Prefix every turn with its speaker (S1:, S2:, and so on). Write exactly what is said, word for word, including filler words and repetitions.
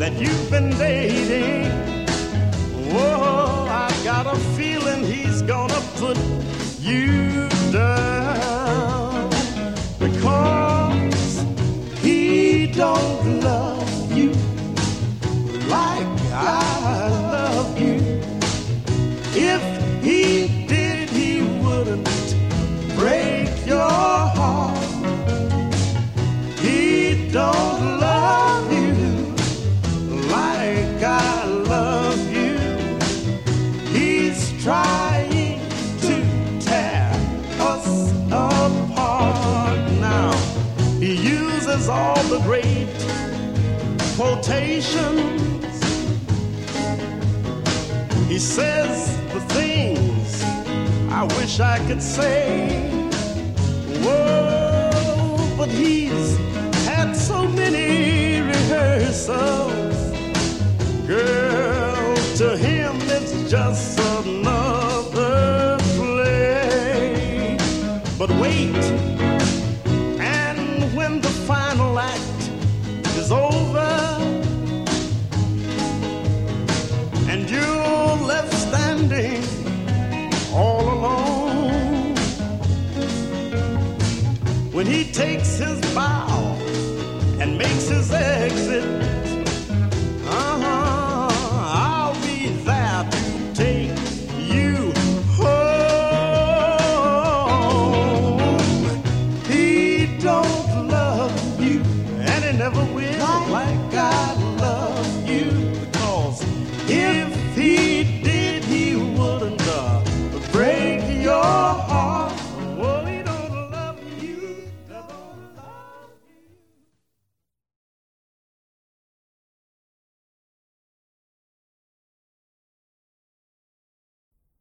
S1: that you've been dating. Whoa, I got a feeling he's gonna put you down because he don't love you like I love you. If he did, he wouldn't break your heart. He don't love you like I love you. He's trying to tear us apart now. He uses all the great quotations. He says the things I wish I could say. Whoa, but he's had so many rehearsals. Girl, to him it's just another play. But wait, and when the final act is over and you're left standing all alone, when he takes his bow and makes his exit,